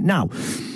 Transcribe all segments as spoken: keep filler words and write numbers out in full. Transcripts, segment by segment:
Now,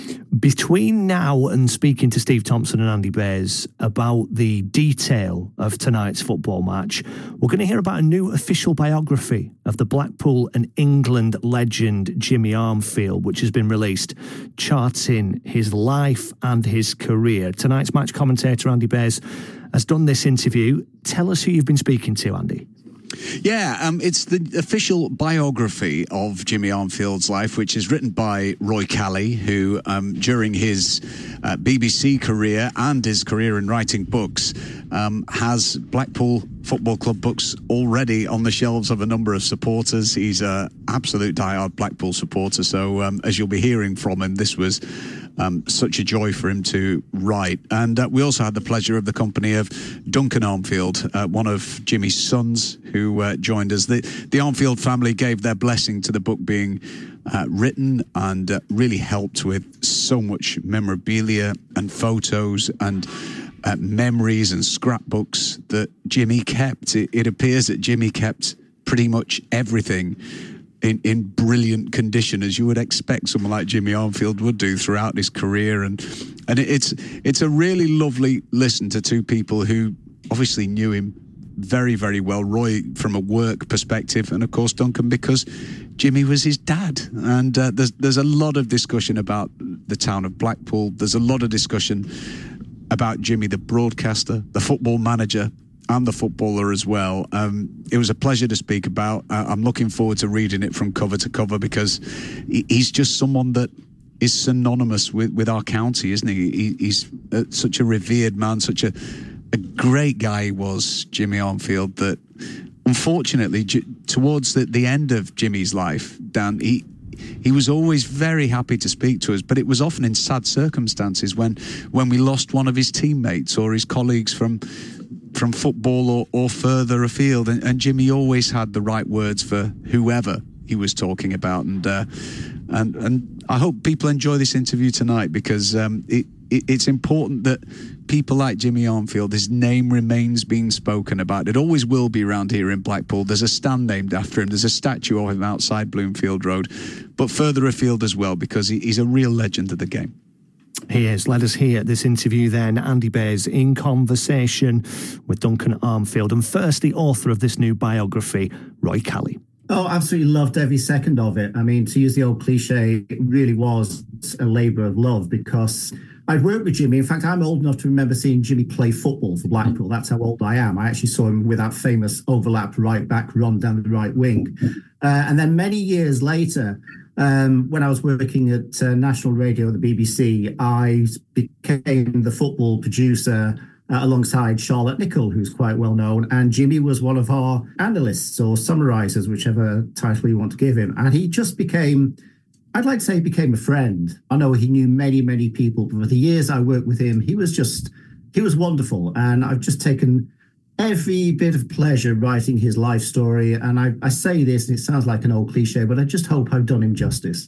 between now and speaking to Steve Thompson and Andy Bays about the detail of tonight's football match, we're going to hear about a new official biography of the Blackpool and England legend Jimmy Armfield, which has been released, charting his life and his career. Tonight's match commentator Andy Bays has done this interview. Tell us who you've been speaking to, Andy. Yeah, um, it's the official biography of Jimmy Armfield's life, which is written by Roy Kelly, who um, during his uh, B B C career and his career in writing books um, has Blackpool Football Club books already on the shelves of a number of supporters. He's an absolute diehard Blackpool supporter, so um, as you'll be hearing from him, this was Um, such a joy for him to write. And uh, we also had the pleasure of the company of Duncan Armfield, uh, one of Jimmy's sons, who uh, joined us. The, the Armfield family gave their blessing to the book being uh, written and uh, really helped with so much memorabilia and photos and uh, memories and scrapbooks that Jimmy kept. It, it appears that Jimmy kept pretty much everything In, in brilliant condition, as you would expect someone like Jimmy Armfield would do throughout his career. And and it's it's a really lovely listen to two people who obviously knew him very, very well. Roy from a work perspective, and of course Duncan because Jimmy was his dad. And uh, there's there's a lot of discussion about the town of Blackpool. There's a lot of discussion about Jimmy, the broadcaster, the football manager, and the footballer as well. Um, it was a pleasure to speak about. Uh, I'm looking forward to reading it from cover to cover because he, he's just someone that is synonymous with, with our county, isn't he? he he's uh, such a revered man, such a, a great guy he was, Jimmy Armfield, that unfortunately j- towards the, the end of Jimmy's life, Dan, he he was always very happy to speak to us, but it was often in sad circumstances when when we lost one of his teammates or his colleagues from from football or, or further afield, and, and Jimmy always had the right words for whoever he was talking about, and uh, and and I hope people enjoy this interview tonight because um, it, it it's important that people like Jimmy Armfield, his name remains being spoken about. It always will be around here in Blackpool. There's a stand named after him. There's a statue of him outside Bloomfield Road, but further afield as well because he, he's a real legend of the game. He is. Let us hear this interview then. Andy Bays in conversation with Duncan Armfield. And first, the author of this new biography, Roy Kelly. Oh, absolutely loved every second of it. I mean, to use the old cliche, it really was a labour of love because I'd worked with Jimmy. In fact, I'm old enough to remember seeing Jimmy play football for Blackpool. That's how old I am. I actually saw him with that famous overlap right back run down the right wing. Uh, and then many years later, Um, when I was working at uh, National Radio at the B B C, I became the football producer uh, alongside Charlotte Nichol, who's quite well known, and Jimmy was one of our analysts or summarisers, whichever title you want to give him. And he just became, I'd like to say he became a friend. I know he knew many, many people, but for the years I worked with him, he was just, he was wonderful. And I've just taken every bit of pleasure writing his life story. And I, I say this, and it sounds like an old cliche, but I just hope I've done him justice.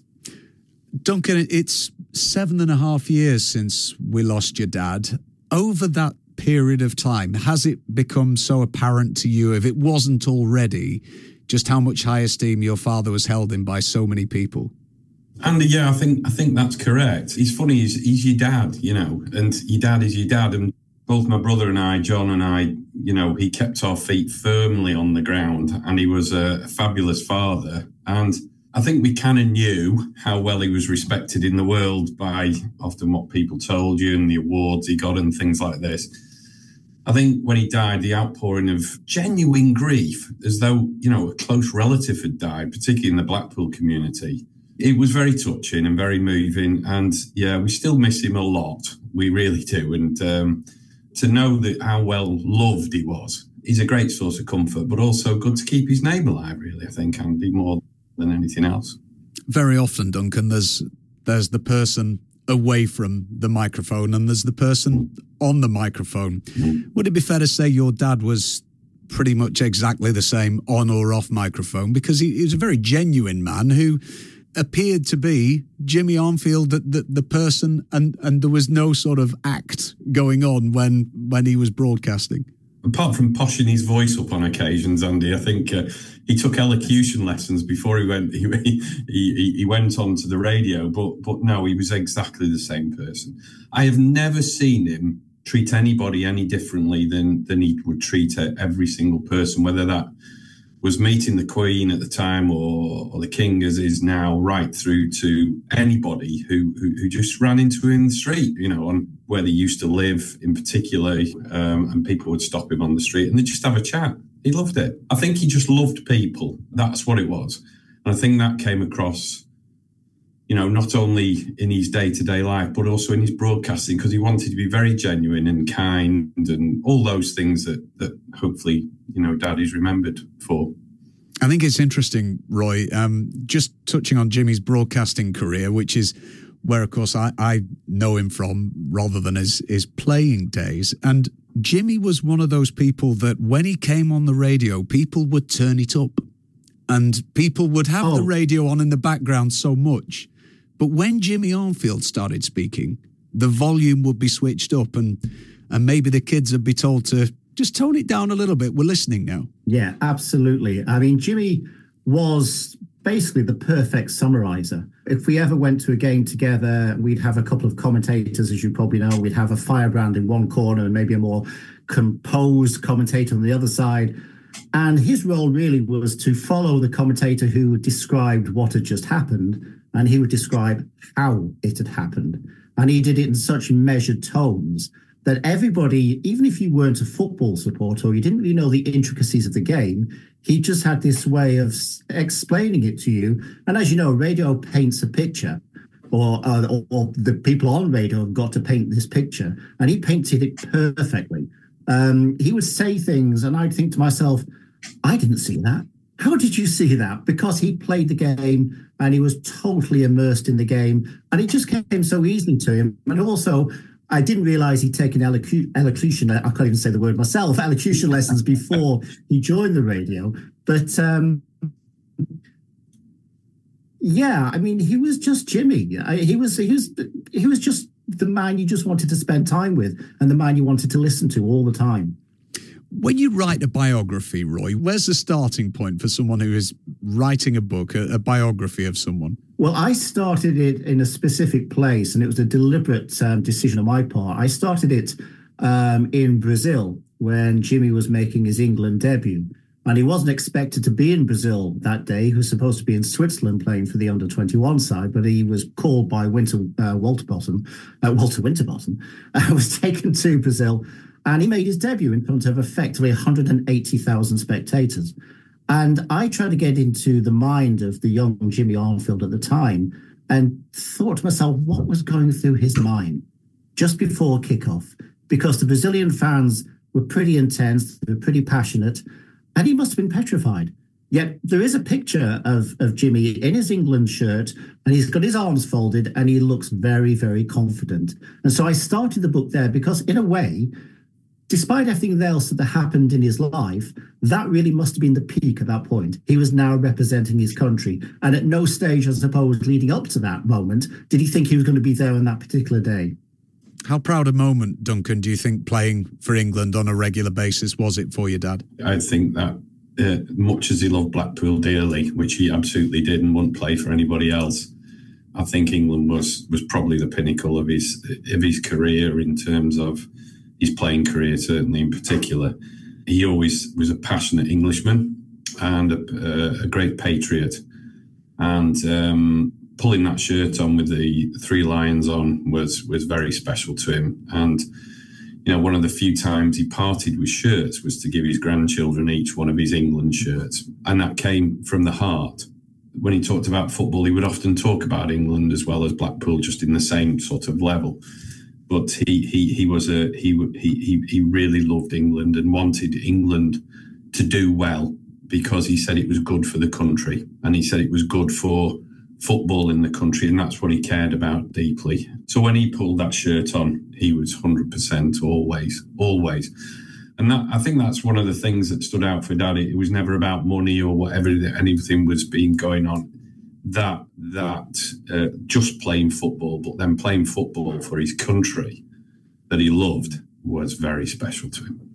Duncan, it's seven and a half years since we lost your dad. Over that period of time, has it become so apparent to you, if it wasn't already, just how much high esteem your father was held in by so many people? Andy, yeah, I think I think that's correct. It's funny, he's, he's your dad, you know, and your dad is your dad. And both my brother and I, John and I, you know, he kept our feet firmly on the ground and he was a fabulous father. And I think we kind of knew how well he was respected in the world by often what people told you and the awards he got and things like this. I think when he died, the outpouring of genuine grief, as though, you know, a close relative had died, particularly in the Blackpool community. It was very touching and very moving. And yeah, we still miss him a lot. We really do. And um, to know that how well loved he was is a great source of comfort, but also good to keep his name alive, really, I think, Andy, more than anything else. Very often, Duncan, there's there's the person away from the microphone and there's the person on the microphone. Mm. Would it be fair to say your dad was pretty much exactly the same on or off microphone? Because he, he was a very genuine man who appeared to be Jimmy Armfield, the, the, the person, and, and there was no sort of act going on when when he was broadcasting. apart from poshing his voice up on occasions, Andy, I think uh, he took elocution lessons before he went. He, he he went on to the radio, but but no, he was exactly the same person. I have never seen him treat anybody any differently than than he would treat every single person, whether that was meeting the Queen at the time or, or the King as is now, right through to anybody who, who who just ran into him in the street, you know, on where they used to live in particular, um, and people would stop him on the street and they'd just have a chat. He loved it. I think he just loved people. That's what it was. And I think that came across, you know, not only in his day-to-day life, but also in his broadcasting, because he wanted to be very genuine and kind and all those things that, that hopefully, you know, Dad is remembered for. I think it's interesting, Roy, um, just touching on Jimmy's broadcasting career, which is where, of course, I, I know him from rather than his, his playing days. And Jimmy was one of those people that when he came on the radio, people would turn it up and people would have oh. the radio on in the background so much. But when Jimmy Armfield started speaking, the volume would be switched up and and maybe the kids would be told to just tone it down a little bit. We're listening now. Yeah, absolutely. I mean, Jimmy was basically the perfect summariser. If we ever went to a game together, we'd have a couple of commentators, as you probably know. We'd have a firebrand in one corner and maybe a more composed commentator on the other side. And his role really was to follow the commentator who described what had just happened, and he would describe how it had happened. And he did it in such measured tones that everybody, even if you weren't a football supporter or you didn't really know the intricacies of the game, he just had this way of explaining it to you. And as you know, radio paints a picture, or, uh, or, or the people on radio have got to paint this picture, and he painted it perfectly. Um, he would say things, and I'd think to myself, I didn't see that. How did you see that? Because he played the game and he was totally immersed in the game, and it just came so easily to him. And also, I didn't realize he'd taken elocu- elocution, I can't even say the word myself, elocution lessons before he joined the radio. But um, yeah, I mean, he was just Jimmy. I, he was he was he was just the man you just wanted to spend time with and the man you wanted to listen to all the time. When you write a biography, Roy, where's the starting point for someone who is writing a book, a, a biography of someone? Well, I started it in a specific place, and it was a deliberate um, decision on my part. I started it um, in Brazil when Jimmy was making his England debut. And he wasn't expected to be in Brazil that day. He was supposed to be in Switzerland playing for the under twenty-one side, but he was called by Winter uh, Walterbottom, uh, Walter Winterbottom, uh, was taken to Brazil, and he made his debut in front of effectively one hundred eighty thousand spectators. And I tried to get into the mind of the young Jimmy Armfield at the time and thought to myself, what was going through his mind just before kickoff? Because the Brazilian fans were pretty intense, they were pretty passionate, and he must have been petrified. Yet there is a picture of, of Jimmy in his England shirt, and he's got his arms folded, and he looks very, very confident. And so I started the book there because, in a way, despite everything else that happened in his life, that really must have been the peak at that point. He was now representing his country. And at no stage, I suppose, leading up to that moment, did he think he was going to be there on that particular day. How proud a moment, Duncan, do you think playing for England on a regular basis was it for your dad? I think that uh, much as he loved Blackpool dearly, which he absolutely did and wouldn't play for anybody else, I think England was was probably the pinnacle of his of his career in terms of his playing career, certainly in particular. He always was a passionate Englishman and a, a great patriot. And um, pulling that shirt on with the three lions on was was very special to him. And, you know, one of the few times he parted with shirts was to give his grandchildren each one of his England shirts. And that came from the heart. When he talked about football, he would often talk about England as well as Blackpool, just in the same sort of level. But he he he was a he he he really loved England and wanted England to do well because he said it was good for the country and he said it was good for football in the country, and that's what he cared about deeply. So when he pulled that shirt on, he was one hundred percent always, always. And that I think that's one of the things that stood out for Dad. It was never about money or whatever anything was being going on. That that uh, just playing football, but then playing football for his country that he loved was very special to him.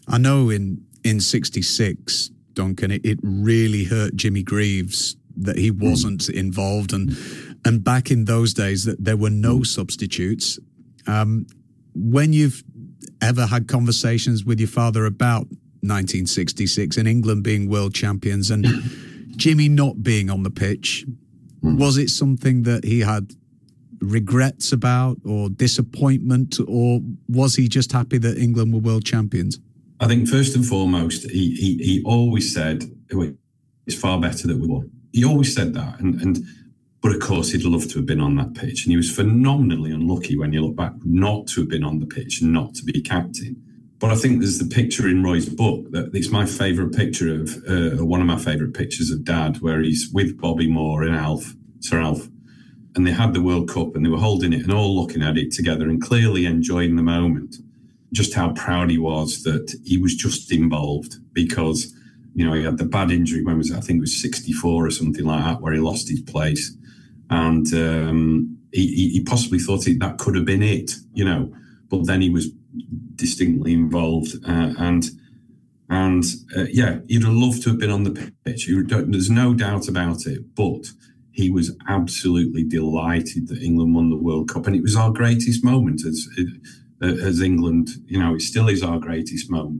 I know in in sixty-six, Duncan, it, it really hurt Jimmy Greaves that he wasn't mm. involved, and and back in those days that there were no mm. substitutes. Um, when you've ever had conversations with your father about nineteen sixty-six and England being world champions and Jimmy not being on the pitch, mm. was it something that he had regrets about or disappointment, or was he just happy that England were world champions? I think first and foremost, he he, he always said it's far better that we won. He always said that, and and but of course he'd love to have been on that pitch, and he was phenomenally unlucky when you look back not to have been on the pitch and not to be captain. But I think there's the picture in Roy's book that it's my favourite picture of uh, one of my favourite pictures of Dad, where he's with Bobby Moore and Alf, Sir Alf. And they had the World Cup and they were holding it and all looking at it together and clearly enjoying the moment. Just how proud he was that he was just involved, because, you know, he had the bad injury when was it? I think it was sixty-four or something like that, where he lost his place. And um, he, he possibly thought it, that could have been it, you know, but then he was distinctly involved. Uh, and, and uh, yeah, he'd have loved to have been on the pitch. There's no doubt about it, but he was absolutely delighted that England won the World Cup, and it was our greatest moment as as England. You know, it still is our greatest moment.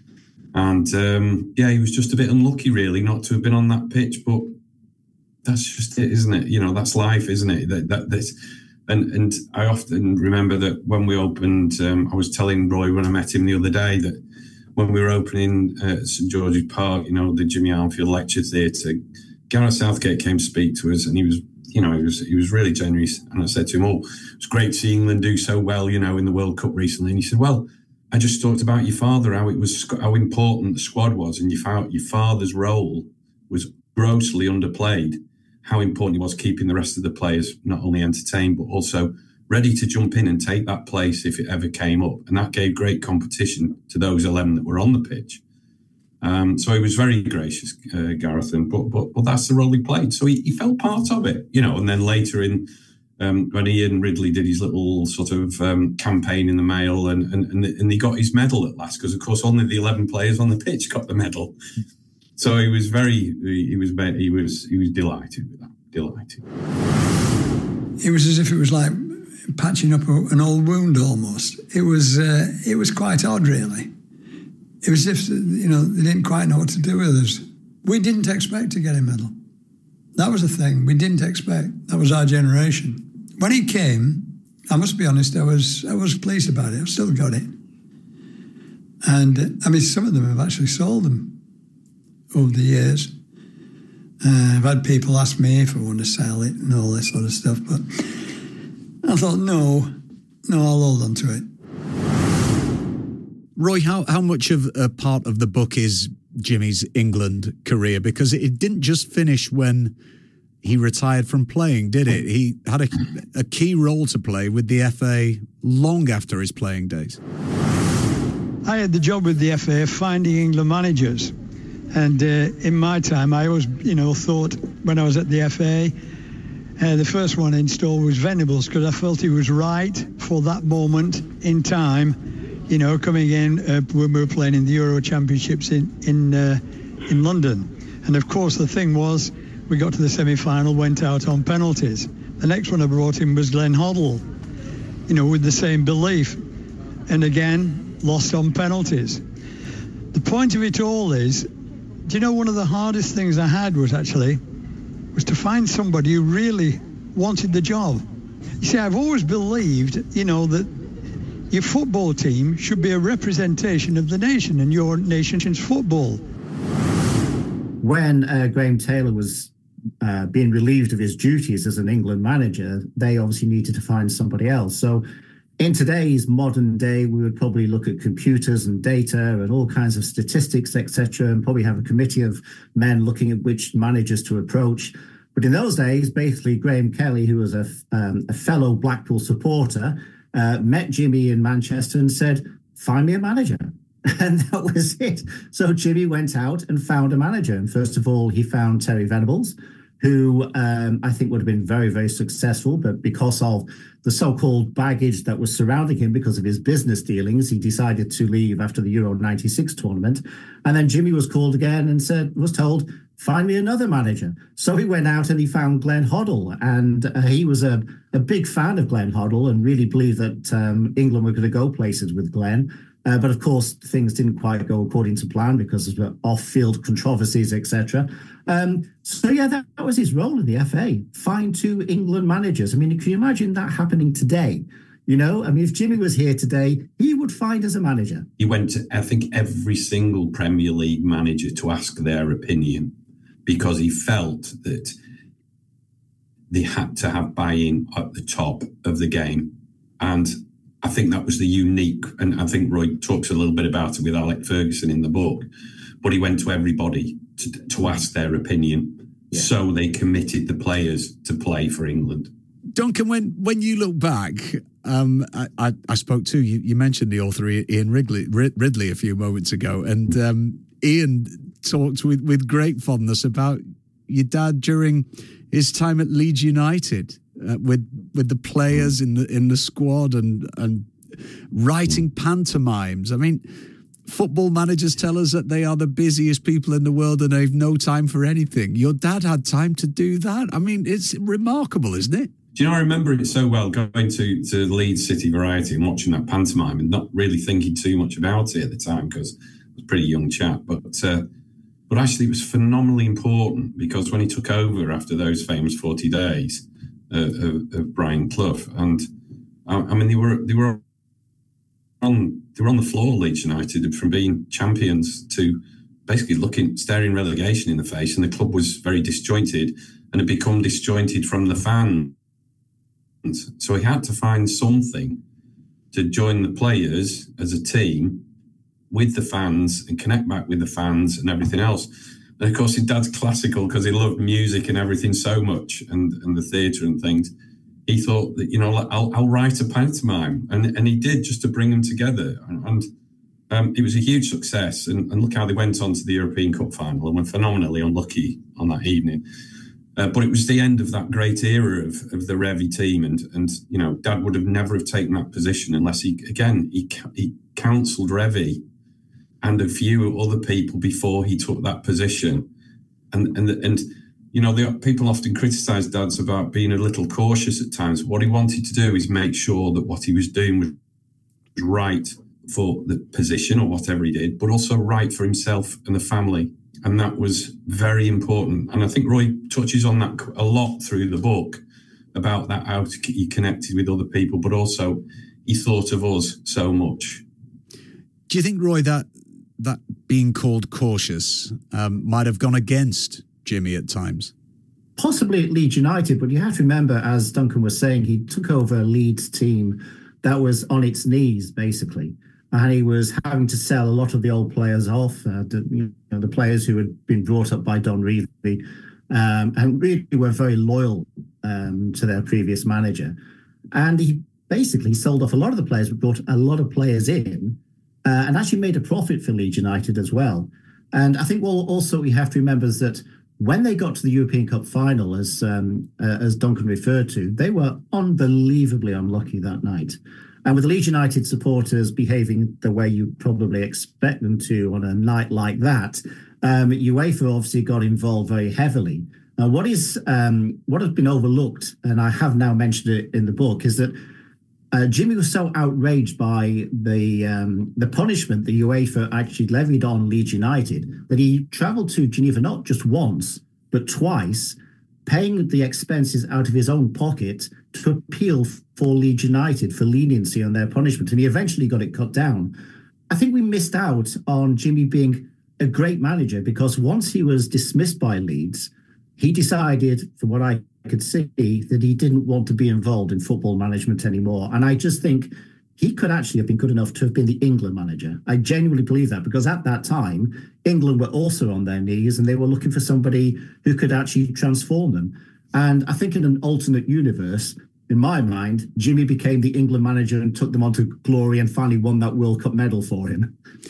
And um, yeah, he was just a bit unlucky, really, not to have been on that pitch. But that's just it, isn't it? You know, that's life, isn't it? That, that this, and and I often remember that when we opened, um, I was telling Roy when I met him the other day that when we were opening uh, St George's Park, you know, the Jimmy Armfield Lecture Theatre, Gareth Southgate came to speak to us, and he was, you know, he was he was really generous. And I said to him, "Oh, it's great to see England do so well, you know, in the World Cup recently." And he said, "Well, I just talked about your father, how it was, how important the squad was, and you found your father's role was grossly underplayed. How important he was keeping the rest of the players not only entertained but also ready to jump in and take that place if it ever came up, and that gave great competition to those eleven that were on the pitch." Um, so he was very gracious, uh, Gareth, and but, but but that's the role he played. So he, he felt part of it, you know. And then later in, um, when Ian Ridley did his little sort of um, campaign in the Mail, and and and, and he got his medal at last, because of course only the eleven players on the pitch got the medal. So he was very, he, he was he was he was delighted with that, delighted. It was as if it was like patching up an old wound almost. It was uh, it was quite odd, really. It was as if, you know, they didn't quite know what to do with us. We didn't expect to get a medal. That was the thing. We didn't expect. That was our generation. When it came, I must be honest, I was I was pleased about it. I've still got it. And, uh, I mean, some of them have actually sold them over the years. Uh, I've had people ask me if I want to sell it and all this sort of stuff, but I thought, no, no, I'll hold on to it. Roy, how, how much of a part of the book is Jimmy's England career? Because it didn't just finish when he retired from playing, did it? He had a, a key role to play with the F A long after his playing days. I had the job with the F A of finding England managers. And uh, in my time, I always, you know, thought when I was at the F A, uh, the first one installed was Venables, because I felt he was right for that moment in time. You know, coming in uh, when we were playing in the Euro Championships in in uh, in London, and of course the thing was, we got to the semi-final, went out on penalties. The next one I brought in was Glenn Hoddle, you know, with the same belief, and again lost on penalties. The point of it all is, do you know, one of the hardest things I had was actually was to find somebody who really wanted the job. You see, I've always believed, you know, that your football team should be a representation of the nation and your nation's football. When uh, Graham Taylor was uh, being relieved of his duties as an England manager, they obviously needed to find somebody else. So in today's modern day, we would probably look at computers and data and all kinds of statistics, et cetera, and probably have a committee of men looking at which managers to approach. But in those days, basically, Graham Kelly, who was a, um, a fellow Blackpool supporter, Uh, met Jimmy in Manchester and said, "Find me a manager." And that was it. So Jimmy went out and found a manager. And first of all, he found Terry Venables. who um, I think would have been very, very successful, but because of the so-called baggage that was surrounding him because of his business dealings, he decided to leave after the Euro ninety-six tournament. And then Jimmy was called again and said, was told, find me another manager. So he went out and he found Glenn Hoddle, and uh, he was a, a big fan of Glenn Hoddle and really believed that um, England were going to go places with Glenn. Uh, but of course, things didn't quite go according to plan because of off-field controversies, et cetera. Um, so yeah, that, that was his role in the F A. Find two England managers. I mean, can you imagine that happening today? You know, I mean, if Jimmy was here today, he would find us a manager. He went to, I think, every single Premier League manager to ask their opinion because he felt that they had to have buy-in at the top of the game. And I think that was the unique, and I think Roy talks a little bit about it with Alex Ferguson in the book, but he went to everybody to, to ask their opinion. Yeah. So they committed the players to play for England. Duncan, when when you look back, um, I, I, I spoke to you. You mentioned the author Ian Ridley, Ridley a few moments ago, and um, Ian talked with, with great fondness about your dad during his time at Leeds United, uh, with with the players in the in the squad and and writing pantomimes. I mean, football managers tell us that they are the busiest people in the world and they've no time for anything. Your dad had time to do that. I mean, it's remarkable, isn't it? Do you know, I remember it so well going to, to Leeds City Variety and watching that pantomime and not really thinking too much about it at the time because I was a pretty young chap. But uh, but actually it was phenomenally important because when he took over after those famous forty days uh, of, of Brian Clough, and I, I mean, they were they were on they were on the floor, Leeds United, from being champions to basically looking, staring relegation in the face, and the club was very disjointed and had become disjointed from the fans. So he had to find something to join the players as a team with the fans and connect back with the fans and everything else. And of course, his dad's classical because he loved music and everything so much, and, and the theatre and things. He thought that, you know, I'll, I'll write a pantomime. And, and he did, just to bring them together. And, and um, it was a huge success. And, and look how they went on to the European Cup final and were phenomenally unlucky on that evening. Uh, but it was the end of that great era of, of the Revie team. And, and, you know, Dad would have never have taken that position unless he, again, he, he counselled Revie and a few other people before he took that position. And, and, and you know, the, people often criticise Dad's about being a little cautious at times. What he wanted to do is make sure that what he was doing was right for the position or whatever he did, but also right for himself and the family. And that was very important. And I think Roy touches on that a lot through the book about that, how he connected with other people, but also he thought of us so much. Do you think, Roy, that that being called cautious um, might have gone against Jimmy at times? Possibly at Leeds United, but you have to remember, as Duncan was saying, he took over a Leeds team that was on its knees, basically. And he was having to sell a lot of the old players off, uh, the, you know, the players who had been brought up by Don Revie, um, and really were very loyal um, to their previous manager. And he basically sold off a lot of the players, but brought a lot of players in, uh, and actually made a profit for Leeds United as well. And I think well, also we have to remember is that when they got to the European Cup final, as um, uh, as Duncan referred to, they were unbelievably unlucky that night. And with Leeds United supporters behaving the way you probably expect them to on a night like that, um, UEFA obviously got involved very heavily. Now, what is um, what has been overlooked, and I have now mentioned it in the book, is that uh, Jimmy was so outraged by the um, the punishment the UEFA actually levied on Leeds United that he travelled to Geneva not just once, but twice, paying the expenses out of his own pocket to appeal for Leeds United for leniency on their punishment. And he eventually got it cut down. I think we missed out on Jimmy being a great manager because once he was dismissed by Leeds, he decided, from what I could see, that he didn't want to be involved in football management anymore. And I just think he could actually have been good enough to have been the England manager. I genuinely believe that because at that time, England were also on their knees and they were looking for somebody who could actually transform them. And I think in an alternate universe, in my mind, Jimmy became the England manager and took them on to glory and finally won that World Cup medal for him.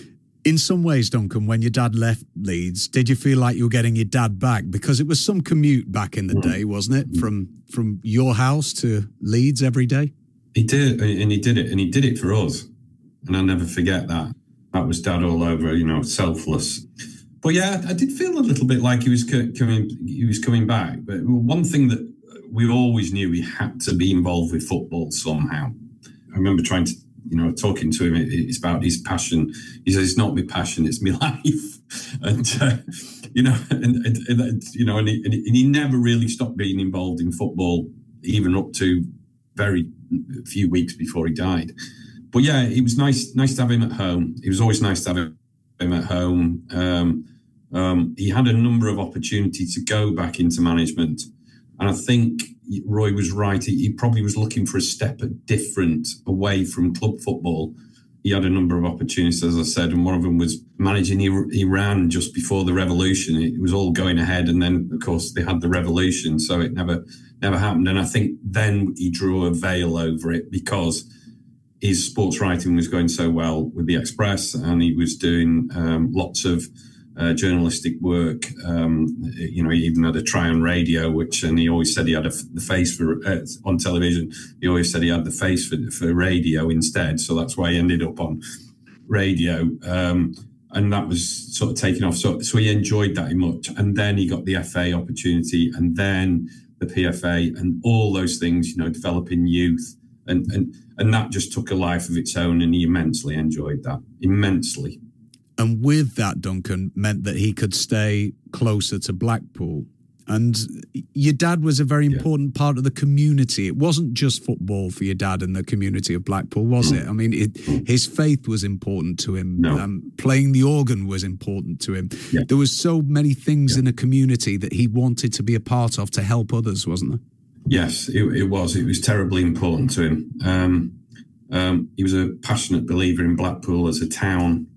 In some ways, Duncan, when your dad left Leeds, did you feel like you were getting your dad back? Because it was some commute back in the day, wasn't it? From from your house to Leeds every day? He did, and he did it, and he did it for us. And I'll never forget that. That was Dad all over, you know, selfless. But yeah, I did feel a little bit like he was coming, he was coming back. But one thing that we always knew, he had to be involved with football somehow. I remember trying to, you know, talking to him, it's about his passion. He says, it's not my passion, it's my life. And, uh, you know, and, and, and you know, and he, and he never really stopped being involved in football, even up to very few weeks before he died. But yeah, it was nice, nice to have him at home. It was always nice to have him at home. Um, um, he had a number of opportunities to go back into management. And I think Roy was right. He, he probably was looking for a step different away from club football. He had a number of opportunities, as I said, and one of them was managing Iran just before the revolution. It was all going ahead, and then, of course, they had the revolution, so it never never happened. And I think then he drew a veil over it because his sports writing was going so well with the Express, and he was doing um, lots of Uh, journalistic work. Um, you know, he even had a try on radio, which, and he always said he had a, the face for uh, on television. He always said he had the face for for radio instead. So that's why he ended up on radio, um, and that was sort of taken off. So, so he enjoyed that much. And then he got the F A opportunity, and then the P F A, and all those things. You know, developing youth, and and and that just took a life of its own. And he immensely enjoyed that, immensely. And with that, Duncan, meant that he could stay closer to Blackpool. And your dad was a very important yeah. part of the community. It wasn't just football for your dad in the community of Blackpool, was it? I mean, it, his faith was important to him. No. Um, playing the organ was important to him. Yeah. There was so many things yeah. in a community that he wanted to be a part of to help others, wasn't there? Yes, it, it was. It was terribly important to him. Um, um, he was a passionate believer in Blackpool as a town.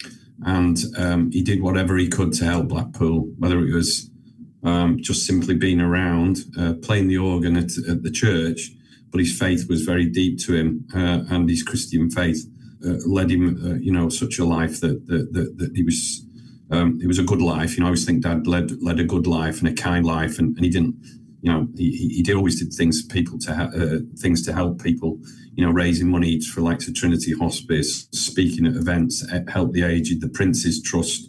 And um, he did whatever he could to help Blackpool, whether it was um, just simply being around, uh, playing the organ at, at the church. But his faith was very deep to him, uh, and his Christian faith uh, led him, uh, you know, such a life that that, that, that he was. Um, it was a good life. You know, I always think Dad led led a good life and a kind life, and, and he didn't. You know, he, he did always did things for people to ha- uh, things to help people. You know, raising money for like the Trinity Hospice, speaking at events, help the aged, the Prince's Trust.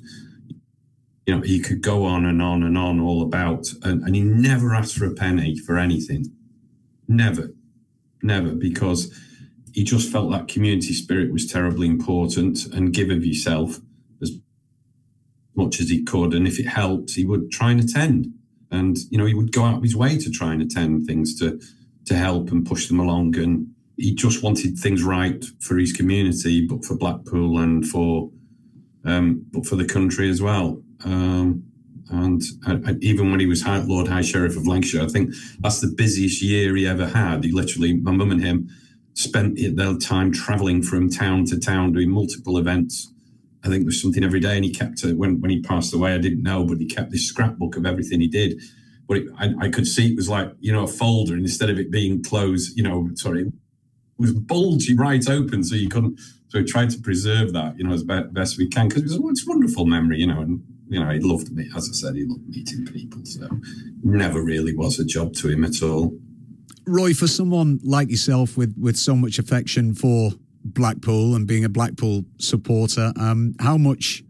You know, he could go on and on and on all about, and, and he never asked for a penny for anything. Never, never, because he just felt that community spirit was terribly important, and give of yourself as much as he could. And if it helped, he would try and attend. And, you know, he would go out of his way to try and attend things to, to help and push them along. And he just wanted things right for his community, but for Blackpool and for um, but for the country as well. Um, and I, I, even when he was High, Lord High Sheriff of Lancashire, I think that's the busiest year he ever had. He literally, my mum and him spent their time travelling from town to town, doing multiple events. I think it was something every day. And he kept, a, when, when he passed away, I didn't know, but he kept this scrapbook of everything he did. But it, I, I could see it was like, you know, a folder, and instead of it being closed, you know, sorry, was bulgy right open, so you couldn't. So we tried to preserve that, you know, as best we can, because it was it's a wonderful memory, you know. And you know, he loved me, as I said, he loved meeting people. So never really was a job to him at all. Roy, for someone like yourself with with so much affection for Blackpool and being a Blackpool supporter, um, how much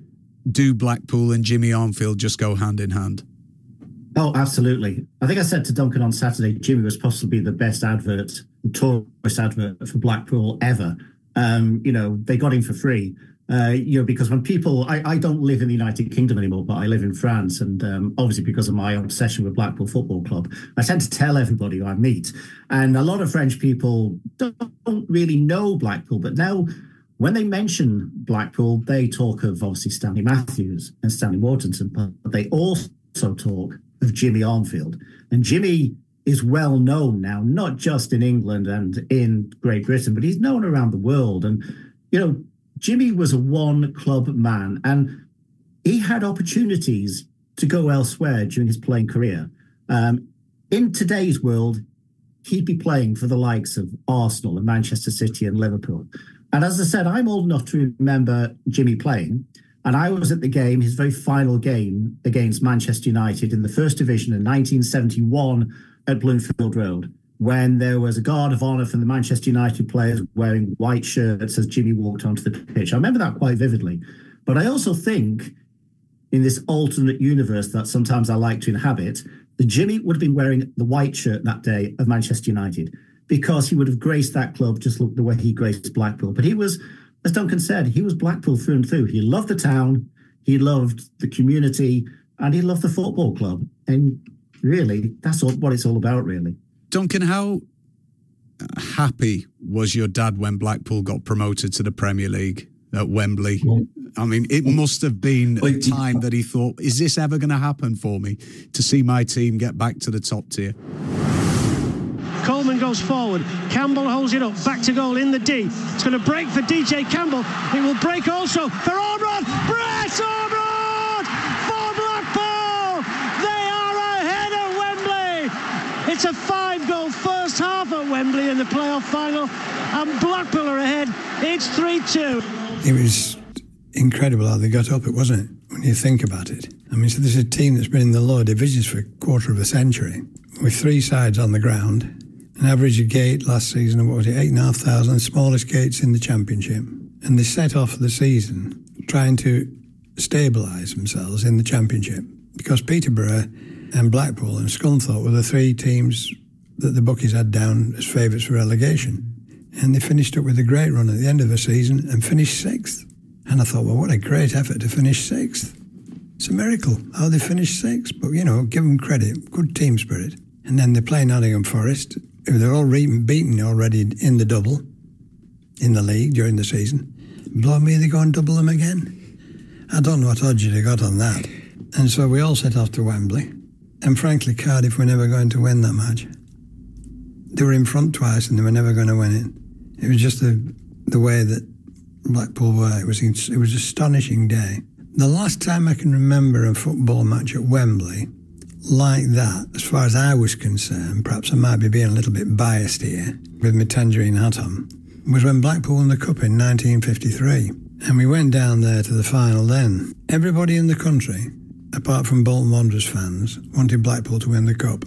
do Blackpool and Jimmy Armfield just go hand in hand? Oh, absolutely. I think I said to Duncan on Saturday, Jimmy was possibly the best advert, the tourist advert for Blackpool ever. Um, you know, they got him for free. Uh, you know, because when people, I, I don't live in the United Kingdom anymore, but I live in France. And um, obviously because of my obsession with Blackpool Football Club, I tend to tell everybody who I meet. And a lot of French people don't really know Blackpool. But now when they mention Blackpool, they talk of obviously Stanley Matthews and Stanley Waterton, but they also talk of Jimmy Armfield. And Jimmy is well known now, not just in England and in Great Britain, but he's known around the world. And, you know, Jimmy was a one club man, and he had opportunities to go elsewhere during his playing career. Um, in today's world, he'd be playing for the likes of Arsenal and Manchester City and Liverpool. And as I said, I'm old enough to remember Jimmy playing. And I was at the game, his very final game against Manchester United in the First Division in nineteen seventy-one at Bloomfield Road, when there was a guard of honour from the Manchester United players wearing white shirts as Jimmy walked onto the pitch. I remember that quite vividly. But I also think in this alternate universe that sometimes I like to inhabit, that Jimmy would have been wearing the white shirt that day of Manchester United, because he would have graced that club just like the way he graced Blackpool. But he was, as Duncan said, he was Blackpool through and through. He loved the town, he loved the community, and he loved the football club. And really, that's all, what it's all about, really. Duncan, how happy was your dad when Blackpool got promoted to the Premier League at Wembley? I mean, it must have been a time that he thought, is this ever going to happen for me, to see my team get back to the top tier? Coleman goes forward. Campbell holds it up. Back to goal in the D. It's going to break for D J Campbell. It will break also for Ormond. Brett Ormond for Blackpool. They are ahead at Wembley. It's a five-goal first half at Wembley in the playoff final, and Blackpool are ahead. It's three two. It was incredible how they got up, it wasn't it, when you think about it. I mean, so this is a team that's been in the lower divisions for a quarter of a century, with three sides on the ground. An average gate last season of, what was it, eight and a half thousand, smallest gates in the Championship. And they set off the season trying to stabilise themselves in the Championship, because Peterborough and Blackpool and Scunthorpe were the three teams that the bookies had down as favourites for relegation. And they finished up with a great run at the end of the season and finished sixth. And I thought, well, what a great effort to finish sixth. It's a miracle how they finished sixth, but, you know, give them credit, good team spirit. And then they play Nottingham Forest, who they're all re- beaten already in the double in the league during the season. Blow me, they go and double them again. I don't know what odds you'd have got on that. And so we all set off to Wembley. And frankly, Cardiff were never going to win that match. They were in front twice and they were never going to win it. It was just the the way that Blackpool were. It was, it was an astonishing day. The last time I can remember a football match at Wembley like that, as far as I was concerned, perhaps I might be being a little bit biased here with my tangerine hat on, was when Blackpool won the Cup in nineteen fifty-three. And we went down there to the final then. Everybody in the country, apart from Bolton Wanderers fans, wanted Blackpool to win the Cup.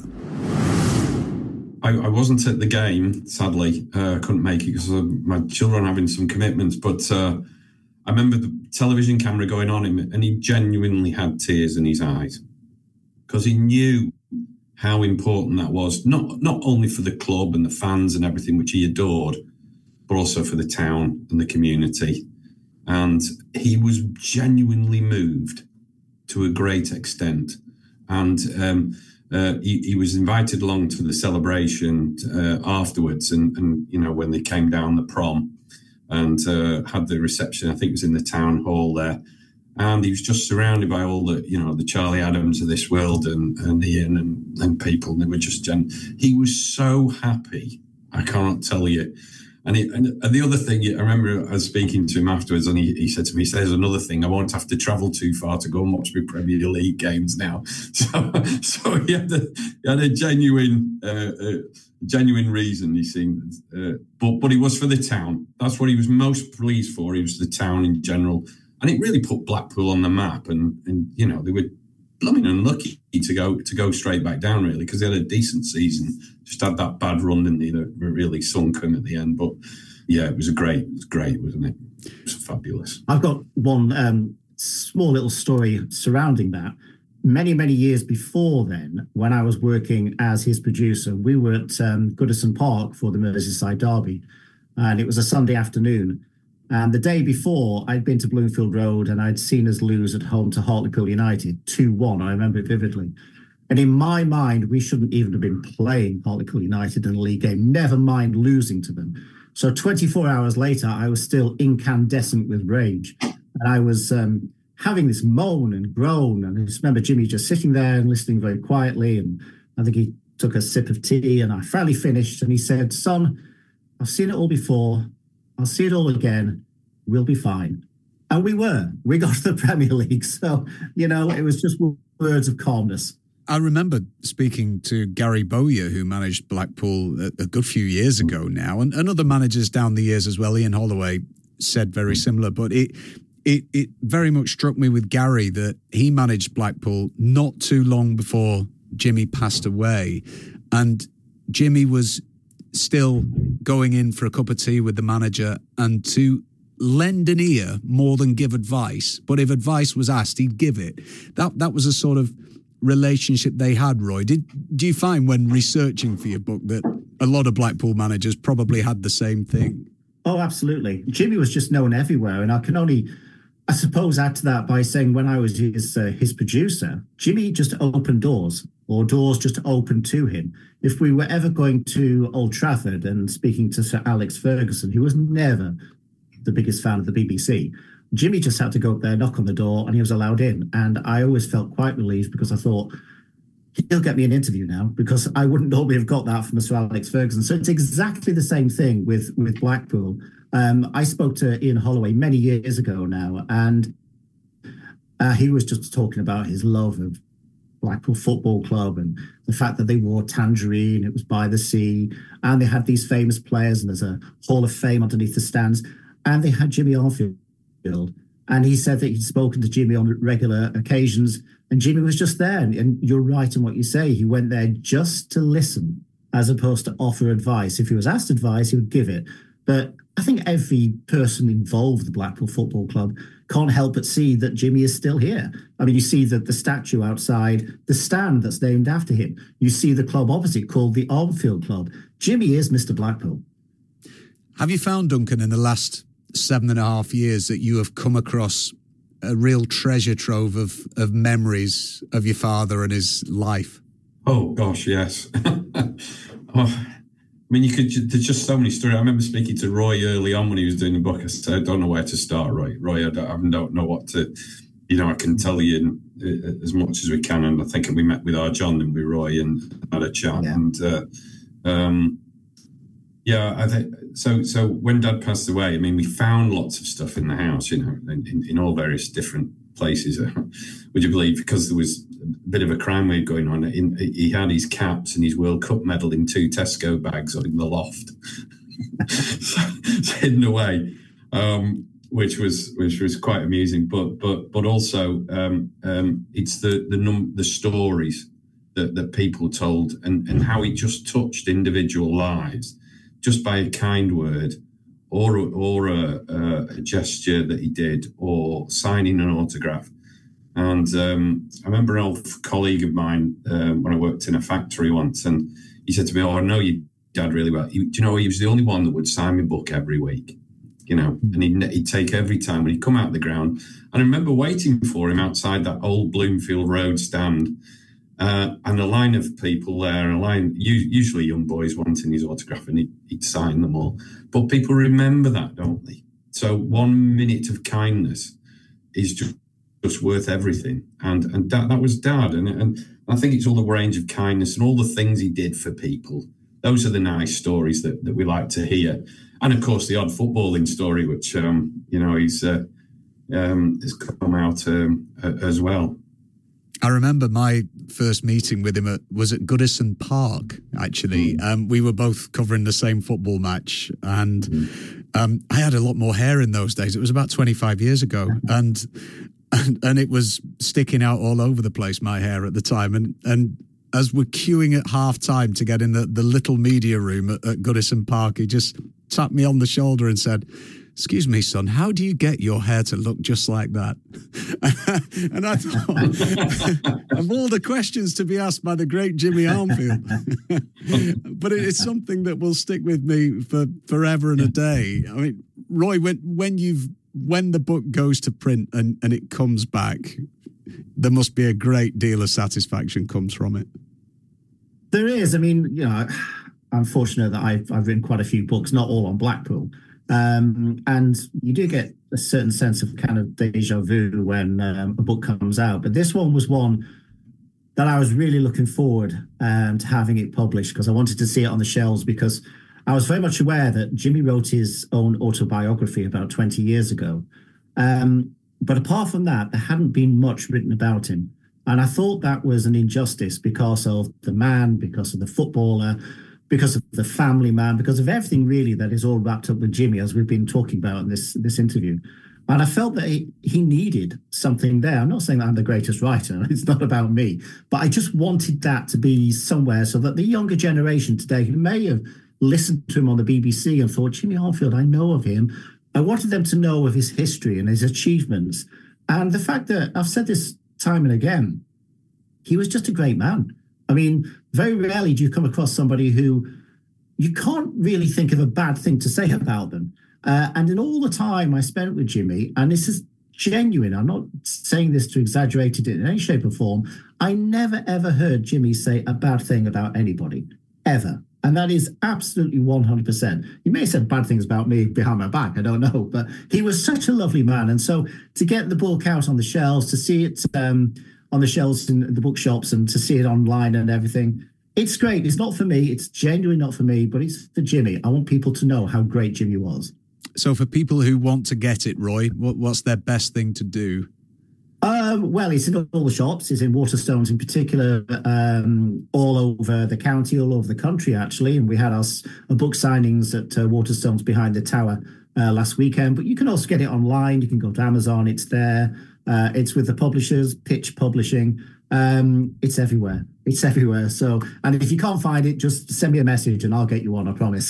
I, I wasn't at the game, sadly. Uh, I couldn't make it because of my children having some commitments. But uh, I remember the television camera going on him, and he genuinely had tears in his eyes because he knew how important that was, not not only for the club and the fans and everything, which he adored, but also for the town and the community. And he was genuinely moved to a great extent. And um, uh, he, he was invited along to the celebration uh, afterwards. And, and, you know, when they came down the prom and uh, had the reception, I think it was in the town hall there. And he was just surrounded by all the, you know, the Charlie Adams of this world and, and Ian and, and people. And they were just, gen- he was so happy. I can't tell you. And, he, and the other thing, I remember I was speaking to him afterwards, and he, he said to me, he says, another thing, I won't have to travel too far to go and watch my Premier League games now. So so he had a, he had a genuine uh, uh, genuine reason, he seemed. Uh, but, but he was for the town. That's what he was most pleased for. He was the town in general. And it really put Blackpool on the map. And, and you know, they were blooming unlucky to go to go straight back down, really, because they had a decent season. Just had that bad run, didn't they, that really sunk them at the end. But yeah, it was a great, it was great, wasn't it? It was fabulous. I've got one um, small little story surrounding that. Many, many years before then, when I was working as his producer, we were at um, Goodison Park for the Merseyside Derby, and it was a Sunday afternoon. And the day before, I'd been to Bloomfield Road and I'd seen us lose at home to Hartlepool United, two one. I remember it vividly. And in my mind, we shouldn't even have been playing Hartlepool United in a league game, never mind losing to them. So twenty-four hours later, I was still incandescent with rage. And I was um, having this moan and groan. And I just remember Jimmy just sitting there and listening very quietly. And I think he took a sip of tea and I finally finished. And he said, son, I've seen it all before. I'll see it all again. We'll be fine. And we were. We got to the Premier League. So, you know, it was just words of calmness. I remember speaking to Gary Bowyer, who managed Blackpool a, a good few years ago now, and, and other managers down the years as well. Ian Holloway said very similar, but it, it it very much struck me with Gary that he managed Blackpool not too long before Jimmy passed away, and Jimmy was still going in for a cup of tea with the manager and to lend an ear more than give advice. But if advice was asked, he'd give it. That that was a sort of relationship they had, Roy. Did do you find when researching for your book that a lot of Blackpool managers probably had the same thing? Oh, absolutely. Jimmy was just known everywhere, and I can only, I suppose, add to that by saying when I was his uh, his producer, Jimmy just opened doors, or doors just opened to him. If we were ever going to Old Trafford and speaking to Sir Alex Ferguson, who was never the biggest fan of the B B C, Jimmy just had to go up there, knock on the door, and he was allowed in. And I always felt quite relieved because I thought, he'll get me an interview now, because I wouldn't normally have got that from Sir Alex Ferguson. So it's exactly the same thing with, with Blackpool. Um, I spoke to Ian Holloway many years ago now, and uh, he was just talking about his love of Blackpool Football Club and the fact that they wore tangerine, it was by the sea, and they had these famous players, and there's a Hall of Fame underneath the stands, and they had Jimmy Armfield. And he said that he'd spoken to Jimmy on regular occasions, and Jimmy was just there. And, and you're right in what you say. He went there just to listen as opposed to offer advice. If he was asked advice, he would give it. But I think every person involved with the Blackpool Football Club can't help but see that Jimmy is still here. I mean, you see the, the statue outside, the stand that's named after him. You see the club opposite called the Armfield Club. Jimmy is Mister Blackpool. Have you found, Duncan, in the last seven and a half years that you have come across a real treasure trove of, of memories of your father and his life? Oh, gosh, yes. oh, I mean, you could, there's just so many stories. I remember speaking to Roy early on when he was doing the book. I said, I don't know where to start, Roy. Roy, I don't, I don't know what to, you know, I can tell you as much as we can. And I think we met with our John and with Roy and had a chat. Yeah. And, uh, um, Yeah, I think so. So when Dad passed away, I mean, we found lots of stuff in the house, you know, in, in, in all various different places. Would you believe? Because there was a bit of a crime wave going on. In, he had his caps and his World Cup medal in two Tesco bags in the loft, so, so hidden away, um, which was which was quite amusing. But but but also, um, um, it's the the num- the stories that that people told, and and how it just touched individual lives. Just by a kind word or, or a, a gesture that he did or signing an autograph. And um, I remember an old colleague of mine um, when I worked in a factory once, and he said to me, oh, I know your dad really well. He, do you know, he was the only one that would sign my book every week, you know, and he'd, he'd take every time when he'd come out the ground. And I remember waiting for him outside that old Bloomfield Road stand. Uh, and a line of people there, a line, usually young boys wanting his autograph, and he'd, he'd sign them all. But people remember that, don't they? So one minute of kindness is just, just worth everything. And and that, that was Dad. And, and I think it's all the range of kindness and all the things he did for people. Those are the nice stories that, that we like to hear. And, of course, the odd footballing story, which, um, you know, he's uh, um, has come out um, as well. I remember my first meeting with him at, was at Goodison Park, actually. Mm. Um, we were both covering the same football match, and mm. um, I had a lot more hair in those days. It was about twenty-five years ago, and, and and it was sticking out all over the place, my hair at the time. And and as we're queuing at half-time to get in the, the little media room at, at Goodison Park, he just tapped me on the shoulder and said, excuse me, son, how do you get your hair to look just like that? And I thought, of all the questions to be asked by the great Jimmy Armfield, but it's something that will stick with me for forever and a day. I mean, Roy, when when you've when the book goes to print and, and it comes back, there must be a great deal of satisfaction comes from it. There is. I mean, you know, I'm fortunate that I've I've written quite a few books, not all on Blackpool. Um, and you do get a certain sense of kind of deja vu when um, a book comes out. But this one was one that I was really looking forward um, to having it published, because I wanted to see it on the shelves, because I was very much aware that Jimmy wrote his own autobiography about twenty years ago. Um, but apart from that, there hadn't been much written about him. And I thought that was an injustice because of the man, because of the footballer, because of the family man, because of everything really that is all wrapped up with Jimmy, as we've been talking about in this, this interview. And I felt that he, he needed something there. I'm not saying that I'm the greatest writer. It's not about me. But I just wanted that to be somewhere so that the younger generation today who may have listened to him on the B B C and thought, Jimmy Armfield, I know of him. I wanted them to know of his history and his achievements. And the fact that, I've said this time and again, he was just a great man. I mean, very rarely do you come across somebody who you can't really think of a bad thing to say about them. Uh, and in all the time I spent with Jimmy, and this is genuine, I'm not saying this to exaggerate it in any shape or form, I never, ever heard Jimmy say a bad thing about anybody, ever. And that is absolutely one hundred percent. He may have said bad things about me behind my back, I don't know, but he was such a lovely man. And so to get the book out on the shelves, to see it um, on the shelves in the bookshops and to see it online and everything, it's great. It's not for me. It's genuinely not for me, but it's for Jimmy. I want people to know how great Jimmy was. So for people who want to get it, Roy, what, what's their best thing to do? Um, well, it's in all the shops. It's in Waterstones in particular, um, all over the county, all over the country, actually. And we had our uh, book signings at uh, Waterstones behind the tower uh, last weekend. But you can also get it online. You can go to Amazon. It's there. Uh, it's with the publishers, Pitch Publishing. Um, it's everywhere. It's everywhere. So, and if you can't find it, just send me a message and I'll get you on, I promise.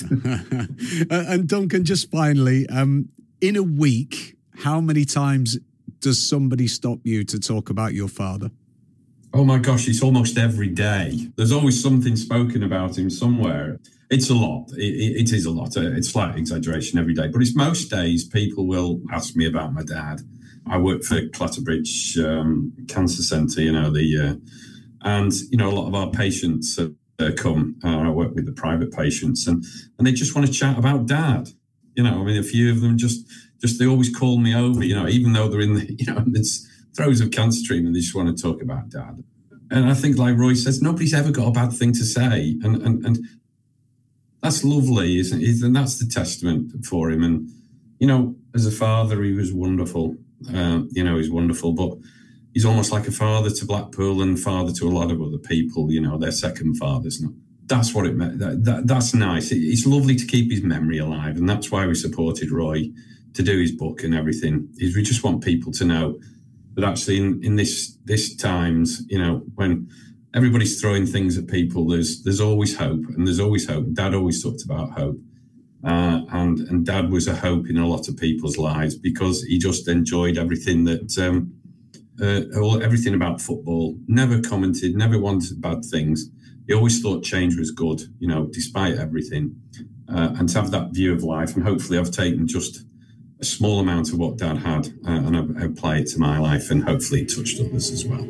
And Duncan, just finally, um, in a week, how many times does somebody stop you to talk about your father? Oh my gosh, it's almost every day. There's always something spoken about him somewhere. It's a lot. It, it, it is a lot. It's slight exaggeration every day. But it's most days people will ask me about my dad. I work for Clatterbridge um, Cancer Centre, you know, the uh, and, you know, a lot of our patients uh, come. Uh, I work with the private patients and, and they just want to chat about dad. You know, I mean, a few of them just, just they always call me over, you know, even though they're in the, you know, in the throes of cancer treatment, they just want to talk about dad. And I think, like Roy says, nobody's ever got a bad thing to say. And and, and that's lovely, isn't it? And that's the testament for him. And, you know, as a father, he was wonderful. Uh, you know, he's wonderful, but he's almost like a father to Blackpool and father to a lot of other people, you know, their second fathers. No, that's what it meant. That, that, that's nice. It, it's lovely to keep his memory alive. And that's why we supported Roy to do his book and everything, is we just want people to know that actually in, in this this times, you know, when everybody's throwing things at people, there's there's always hope, and there's always hope. Dad always talked about hope. Uh, and and Dad was a hope in a lot of people's lives because he just enjoyed everything that, um, uh, all, everything about football. Never commented, never wanted bad things. He always thought change was good, you know, despite everything. Uh, and to have that view of life, and hopefully I've taken just a small amount of what Dad had uh, and I've applied it to my life, and hopefully it touched others as well.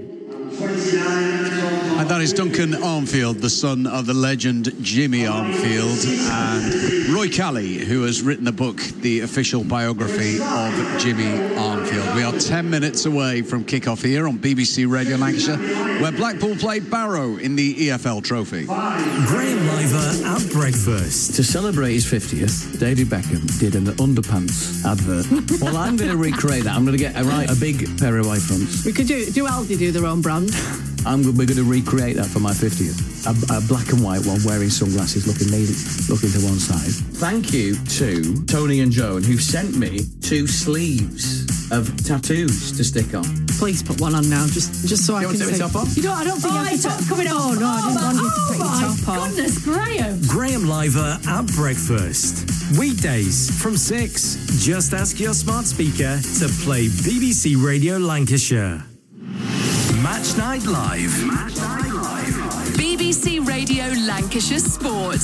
And that is Duncan Armfield, the son of the legend Jimmy Armfield, and Roy Kelly, who has written the book, the official biography of Jimmy Armfield. We are ten minutes away from kickoff here on B B C Radio Lancashire, where Blackpool played Barrow in the E F L Trophy. Graham Liver at breakfast. To celebrate his fiftieth, David Beckham did an underpants advert. Well, I'm going to recreate that. I'm going to get a, right, a big pair of white fronts. We could do, do Aldi do their own brand? I'm, we're going to recreate that for my fiftieth. A, a black and white one, wearing sunglasses, looking me, looking to one side. Thank you to Tony and Joan, who sent me two sleeves of tattoos to stick on. Please put one on now, just just so you I can see. You want to take my top off? You don't, I don't think oh, I can it's take... coming off. Oh, no, I didn't oh, want you to oh, take your top off. Goodness, Graham. Graham Liver at breakfast. Weekdays from six. Just ask your smart speaker to play B B C Radio Lancashire. Match Night Live. Match Night Live. B B C Radio Lancashire Sport.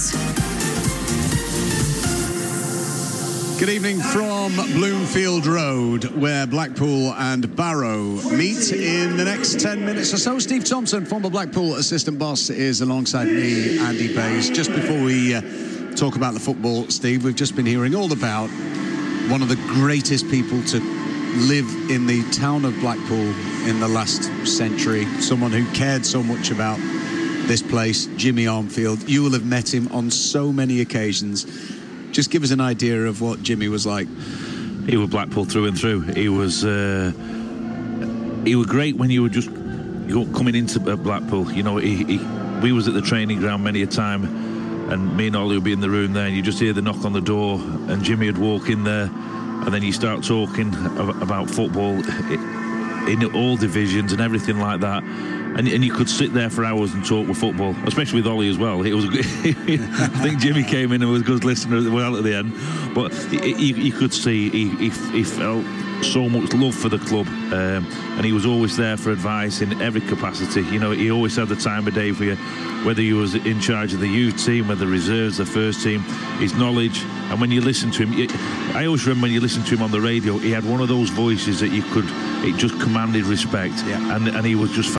Good evening from Bloomfield Road, where Blackpool and Barrow meet in the next ten minutes or so. Steve Thompson, former Blackpool assistant boss, is alongside me, Andy Bays. Just before we uh, talk about the football, Steve, we've just been hearing all about one of the greatest people to live in the town of Blackpool in the last century, someone who cared so much about this place, Jimmy Armfield. You will have met him on so many occasions. Just give us an idea of what Jimmy was like. He was Blackpool through and through. He was uh, he was great when you were just go, coming into Blackpool, you know, he, he, we was at the training ground many a time, and me and Ollie would be in the room there, and you just hear the knock on the door, and Jimmy would walk in there, and then you start talking about football in all divisions and everything like that. And, and you could sit there for hours and talk with football, especially with Ollie as well. It was, I think Jimmy came in and was a good listener as well at the end. But you, you could see he, he, he felt so much love for the club, um, and he was always there for advice in every capacity. You know, he always had the time of day for you, whether he was in charge of the youth team, whether the reserves, the first team, his knowledge. And when you listen to him, I always remember when you listen to him on the radio, he had one of those voices that you could, it just commanded respect. Yeah. And, and he was just